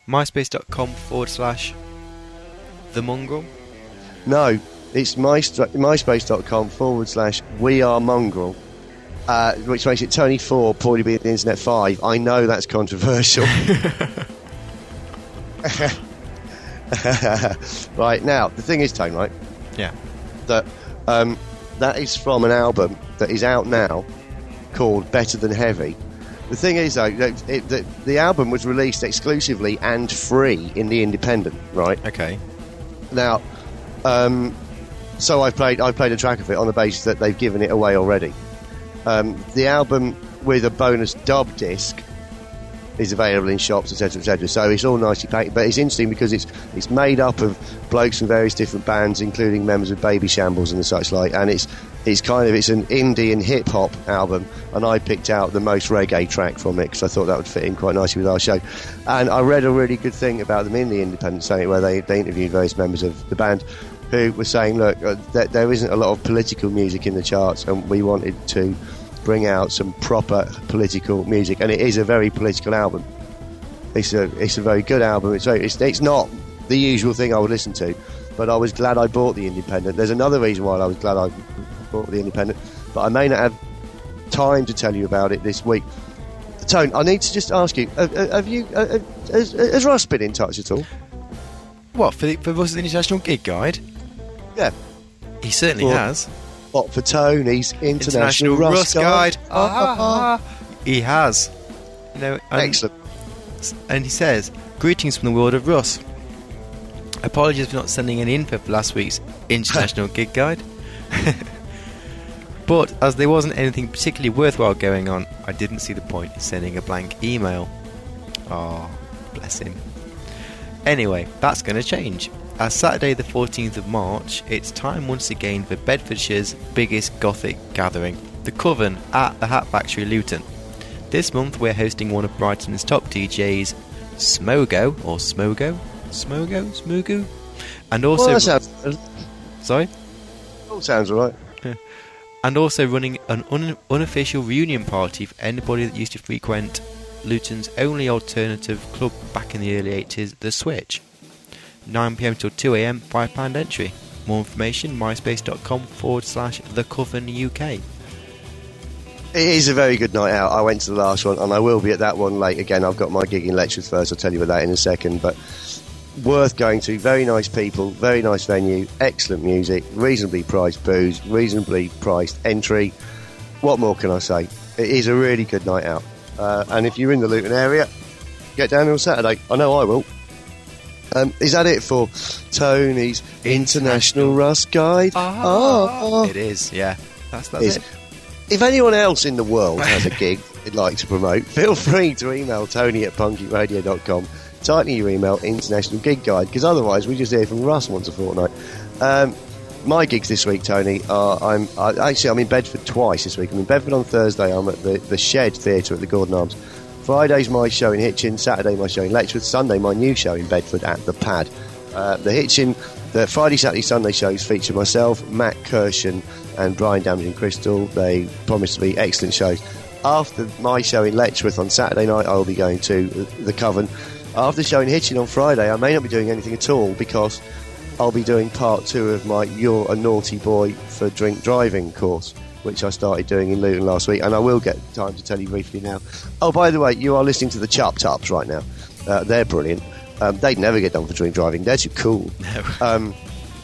myspace.com forward slash the mongrel. No, it's my, myspace.com forward slash we are mongrel, uh, which makes it Tony four, Paulie B at the Internet five. I know that's controversial. Right, now, the thing is, Tone, right? Yeah. That um, that is from an album that is out now called Better Than Heavy. The thing is, though, that it, that the album was released exclusively and free in the Independent, right? Okay. Now, um, so I played I played a track of it on the basis that they've given it away already. Um, the album with a bonus dub disc is available in shops, etc, etc. So it's all nicely packed, but it's interesting because it's it's made up of blokes from various different bands, including members of Baby Shambles and the such like, and it's it's kind of it's an indie and hip hop album, and I picked out the most reggae track from it because I thought that would fit in quite nicely with our show. And I read a really good thing about them in the Independent, saying where they, they interviewed various members of the band who were saying, look, uh, th- there isn't a lot of political music in the charts, and we wanted to bring out some proper political music, and it is a very political album. It's a it's a very good album. It's very, it's, it's not the usual thing I would listen to, but I was glad I bought the Independent. There's another reason why I was glad I bought the Independent, but I may not have time to tell you about it this week. Tone, I need to just ask you: Have, have you uh, has, has Russ been in touch at all? What, for the, for Russ's International Gig Guide? Yeah, He certainly Well, has. what for Tony's International, International Russ, Russ Guide? Guide. Ah, he has. You know, and, Excellent. and he says, "Greetings from the world of Russ. Apologies for not sending any info for last week's International Gig Guide. But as there wasn't anything particularly worthwhile going on, I didn't see the point in sending a blank email." Oh, bless him. Anyway, that's going to change. As Saturday the fourteenth of March, it's time once again for Bedfordshire's biggest gothic gathering, the Coven at the Hat Factory, Luton. This month we're hosting one of Brighton's top D Js, Smogo, or Smogo? Smogo? Smogo? And also... Well, that sounds, Sorry? all sounds all right. And also running an un- unofficial reunion party for anybody that used to frequent Luton's only alternative club back in the early eighties, The Switch. nine p m till two a m, five pounds entry. More information, myspace.com forward slash The Coven U K. It is a very good night out. I went to the last one, and I will be at that one late again. I've got my gig in Letchworth first. I'll tell you about that in a second. But worth going to. Very nice people, very nice venue, excellent music, reasonably priced booze, reasonably priced entry. What more can I say? It is a really good night out. Uh, and if you're in the Luton area, get down on Saturday. I know I will. Um, is that it for Tony's International Russ Guide? Oh, It is, yeah. That's, that's Is- it. If anyone else in the world has a gig they'd like to promote, feel free to email Tony at punky radio dot com. Tighten your email, International Gig Guide, because otherwise we just hear from Russ once a fortnight. Um, my gigs this week, Tony, are I'm I, actually I'm in Bedford twice this week. I'm in Bedford on Thursday. I'm at the, the Shed Theatre at the Gordon Arms. Friday's my show in Hitchin. Saturday my show in Letchworth. Sunday my new show in Bedford at the Pad. Uh, the Hitchin, the Friday, Saturday, Sunday shows feature myself, Matt Kirshen, and Brian Damaging Crystal. They promise to be excellent shows. After my show in Letchworth on Saturday night, I will be going to the Coven. After the show in Hitchin on Friday, I may not be doing anything at all because I'll be doing part two of my You're a Naughty Boy for Drink Driving course, which I started doing in Luton last week, and I will get time to tell you briefly now. Oh, by the way, you are listening to the Chup Tups right now. Uh, they're brilliant. Um, they'd never get done for drink driving. They're too cool. No. Um,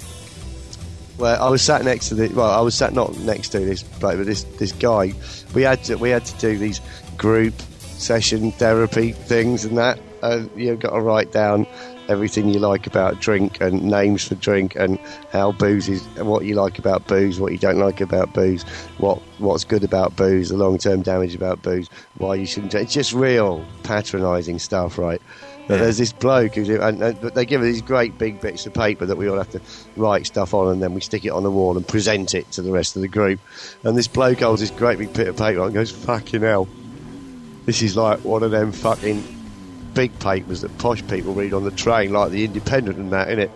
well, I was sat next to the. Well, I was sat not next to this, but this this guy. We had to we had to do these group session therapy things and that. Uh, you've got to write down everything you like about drink and names for drink and how booze is, and what you like about booze, what you don't like about booze, what what's good about booze, the long-term damage about booze, why you shouldn't. It's just real patronising stuff, right? But Yeah. there's this bloke who's, and, and but they give us these great big bits of paper that we all have to write stuff on, and then we stick it on the wall and present it to the rest of the group. And this bloke holds this great big bit of paper and goes, "Fucking hell, this is like one of them fucking big papers that posh people read on the train, like the Independent and that, innit?"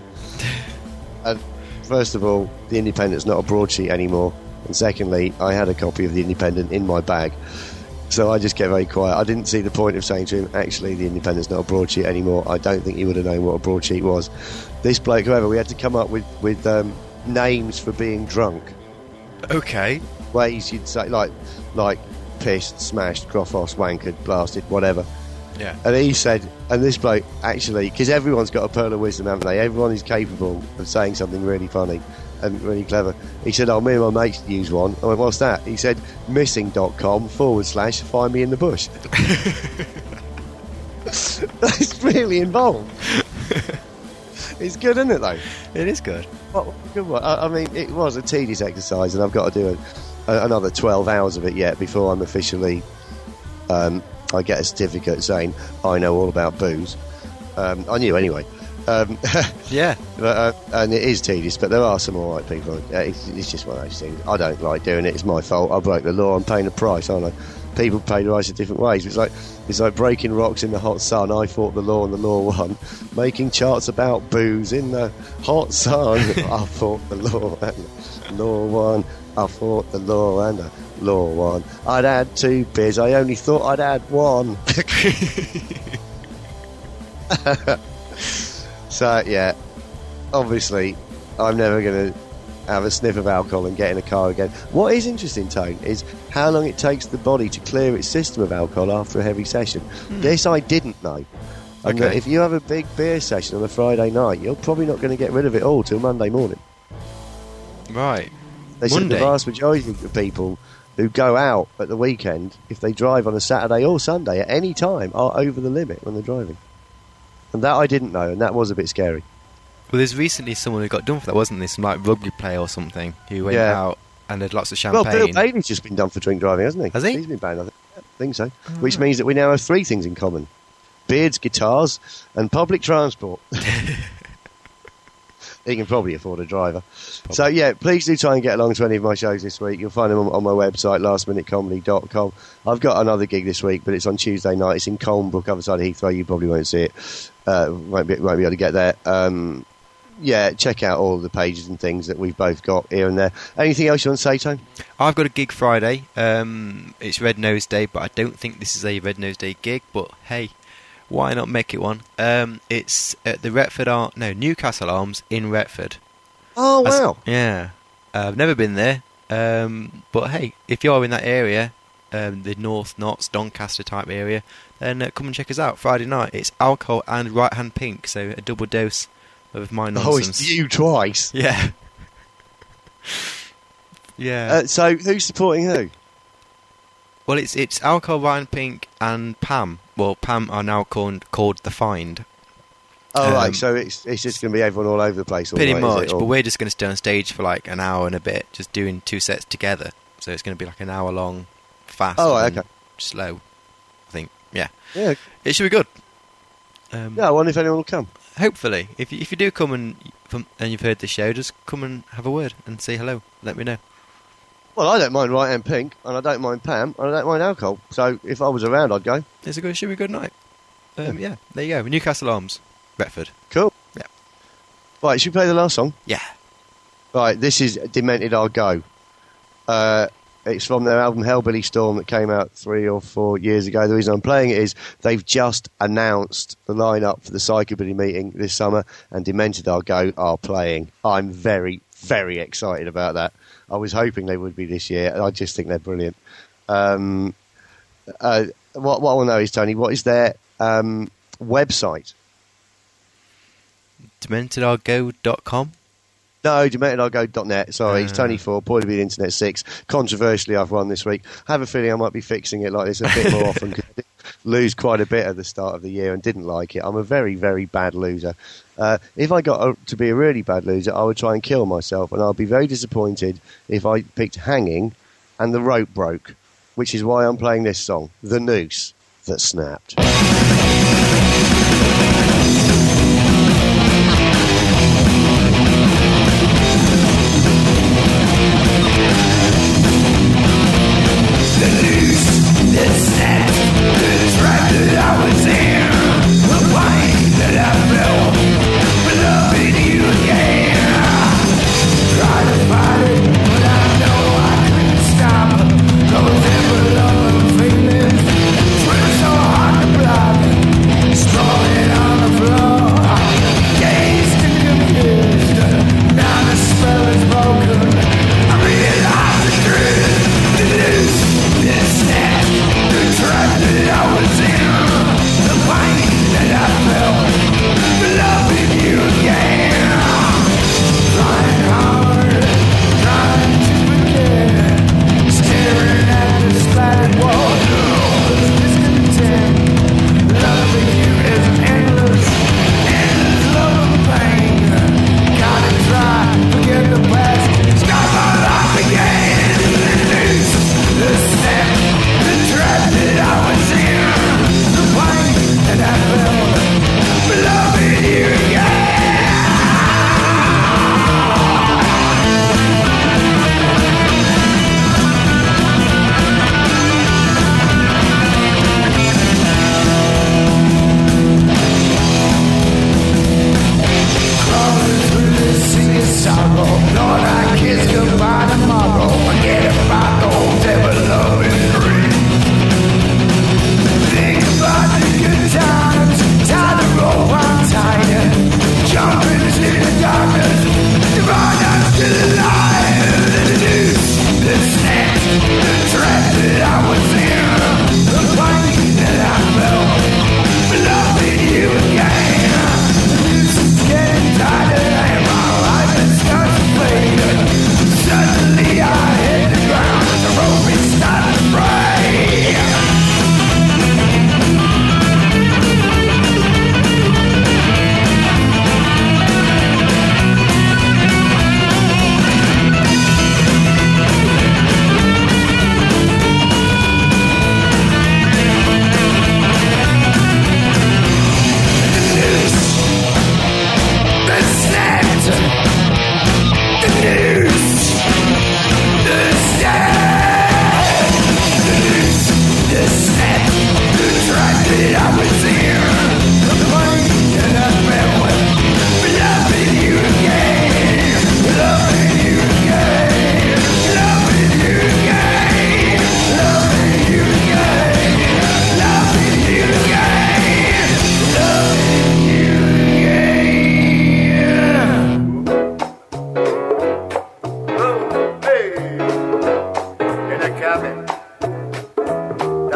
And first of all, the Independent's not a broadsheet anymore, and secondly, I had a copy of the Independent in my bag. So I just kept very quiet. I didn't see the point of saying to him, actually, the Independent's not a broadsheet anymore. I don't think he would have known what a broadsheet was. This bloke, however, we had to come up with, with um, names for being drunk. Okay. Ways you'd say, like, like pissed, smashed, cross-offs, wankered, blasted, whatever. Yeah. And he said, and this bloke, actually, because everyone's got a pearl of wisdom, haven't they? Everyone is capable of saying something really funny and really clever. He said, oh, me and my mates use one. I went, what's that? He said, missing.com forward slash find me in the bush. That's really involved. It's good, isn't it, though? It is good. What a good one. I, I mean, it was a tedious exercise, and I've got to do a, a, another twelve hours of it yet before I'm officially... Um, I get a certificate saying I know all about booze. Um, I knew anyway. Um, Yeah. but, uh, and it is tedious, but there are some alright people. Uh, it's, it's just one of those things. I don't like doing it. It's my fault. I broke the law. I'm paying a price, aren't I? People pay the price in different ways. It's like it's like breaking rocks in the hot sun. I fought the law and the law won. Making charts about booze in the hot sun. I fought the law and the law won. I fought the law and the law won. I'd had two beers. I only thought I'd had one. So, yeah, obviously, I'm never going to have a sniff of alcohol and get in a car again. What is interesting, Tone, is how long it takes the body to clear its system of alcohol after a heavy session. Hmm. This I didn't know. And Okay. that if you have a big beer session on a Friday night, you're probably not going to get rid of it all till Monday morning. Right. They said the Monday? vast majority of the people who go out at the weekend, if they drive on a Saturday or Sunday at any time, are over the limit when they're driving. And that I didn't know, and that was a bit scary. Well, there's recently someone who got done for that, wasn't there? Some like rugby player or something who went Yeah. out and had lots of Well, Bill champagne. Bailey's just been done for drink driving, hasn't he? Has he? He's been banned, I think. Yeah, I think so. Which means that we now have three things in common. Beards, guitars, and public transport. He can probably afford a driver. So, yeah, please do try and get along to any of my shows this week. You'll find them on, on my website, last minute comedy dot com. I've got another gig this week, but it's on Tuesday night. It's in Colnbrook, other side of Heathrow. You probably won't see it. Uh, won't, be, won't be able to get there. Um, yeah, check out all the pages and things that we've both got here and there. Anything else you want to say, Tone? I've got a gig Friday. Um, it's Red Nose Day, but I don't think this is a Red Nose Day gig. But hey, why not make it one? Um, it's at the Retford Ar- no Newcastle Arms in Retford. Oh, As- wow. yeah, uh, I've never been there. Um, but hey, if you're in that area, um, the North Notts, Doncaster type area, then uh, come and check us out Friday night. It's alcohol and right hand pink, so a double dose of my Oh, nonsense. it's you twice. Yeah. Yeah. Uh, so, who's supporting who? Well, it's it's alcohol, Ryan Pink, and Pam. Well, Pam are now called called the Find. Oh, Um, right, so it's it's just going to be everyone all over the place all Pretty night, is much, it? Or- but we're just going to stay on stage for like an hour and a bit, just doing two sets together. So it's going to be like an hour long, fast, Oh, right, and okay. slow. I think, yeah, Yeah, it should be good. Um, yeah, I wonder if anyone will come. Hopefully, if you, if you do come and from, and you've heard the show, just come and have a word and say hello. Let me know. Well, I don't mind Right and Pink, and I don't mind Pam, and I don't mind alcohol. So if I was around, I'd go. It's a good, should be a good night. Um, yeah, there you go. Newcastle Arms, Retford. Cool. Yeah. Right, should we play the last song? Yeah. Right, this is Demented I'll Go. Uh, it's from their album Hellbilly Storm that came out three or four years ago. The reason I'm playing it is they've just announced the lineup for the Psychobilly meeting this summer, and Demented I'll Go are playing. I'm very, very excited about that. I was hoping they would be this year, and I just think they're brilliant. Um, uh, what, what I want to know is, Tony, what is their um, website? demented I'll go dot com. No, demented I'll go dot net. Sorry, it's Uh. Tony four, Point of View Internet six. Controversially, I've won this week. I have a feeling I might be fixing it like this a bit more often, 'cause I did lose quite a bit at the start of the year and didn't like it. I'm a very, very bad loser. Uh, if I got a, to be a really bad loser, I would try and kill myself, and I'll be very disappointed if I picked hanging and the rope broke, which is why I'm playing this song, The Noose That Snapped. Feeling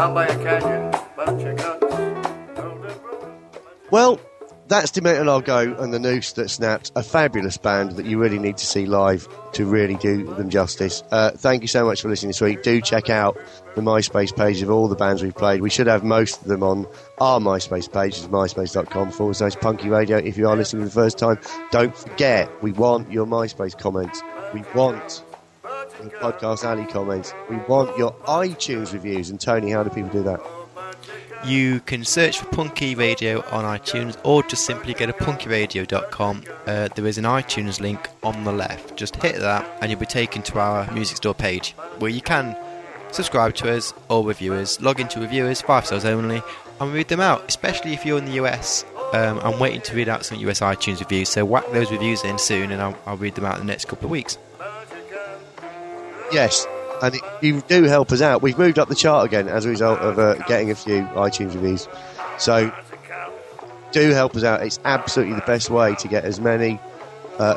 down by a canyon, bunch of guns. Well, that's Demented I'll Go and the Noose That Snapped, a fabulous band that you really need to see live to really do them justice. Uh, thank you so much for listening this week. Do check out the MySpace page of all the bands we've played. We should have most of them on our MySpace page, it's myspace.com forward slash punky radio. If you are listening for the first time, don't forget, we want your MySpace comments. We want your Podcast Alley comments. We want your iTunes reviews. And Tony, how do people do that? You can search for Punky Radio on iTunes or just simply go to punky radio dot com. Uh, there is an iTunes link on the left. Just hit that and you'll be taken to our music store page where you can subscribe to us or review us, log into reviewers, five stars only, and read them out, especially if you're in the U S. Um, I'm waiting to read out some U S iTunes reviews, so whack those reviews in soon and I'll, I'll read them out in the next couple of weeks. Yes. And it, you do help us out. We've moved up the chart again as a result of uh, getting a few iTunes reviews. So, do help us out. It's absolutely the best way to get as many uh,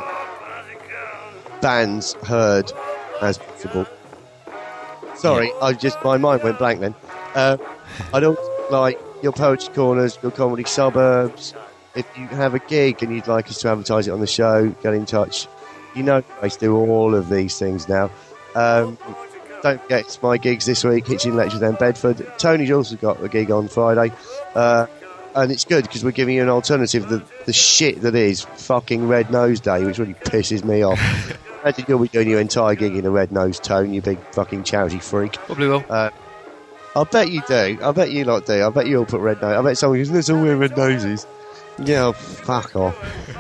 bands heard as possible. Sorry, Yeah. I just my mind went blank then. Uh, I'd also like your Poetry Corners, your Comedy Suburbs. If you have a gig and you'd like us to advertise it on the show, get in touch. You know, I do all of these things now. Um, Don't forget, it's my gigs this week, Hitchin Lecture down Bedford. Tony's also got a gig on Friday. Uh, and it's good because we're giving you an alternative to the, the shit that is fucking Red Nose Day, which really pisses me off. Imagine you'll be doing your entire gig in a red nose tone, you big fucking charity freak. Probably will. Uh, I bet you do. I bet you lot do. I bet you all put red nose. I bet someone goes, let's all wear red noses. Yeah, oh, fuck off.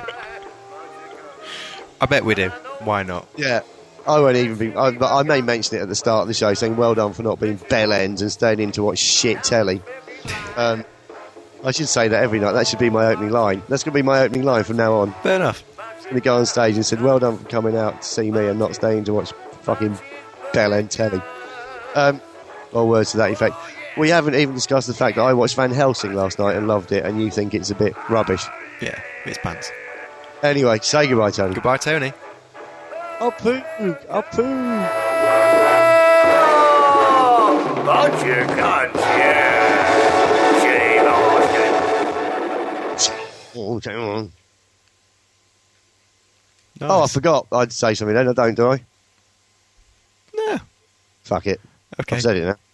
I bet we do. Why not? Yeah. I won't even be. I, but I may mention it at the start of the show, saying well done for not being bell ends and staying in to watch shit telly. Um, I should say that every night. That should be my opening line. That's going to be my opening line from now on. Fair enough. I'm going to go on stage and said, well done for coming out to see me and not staying to watch fucking bell end telly. Um, or words to that effect. We haven't even discussed the fact that I watched Van Helsing last night and loved it, and you think it's a bit rubbish. Yeah, it's pants. Anyway, say goodbye, Tony. Goodbye, Tony. I'll poo. I'll poo. Bunch of guns, yeah. Shame Austin. Oh, hang on. Nice. Oh, I forgot. I'd say something then. I don't, do I? No. Fuck it. Okay. I've said it now.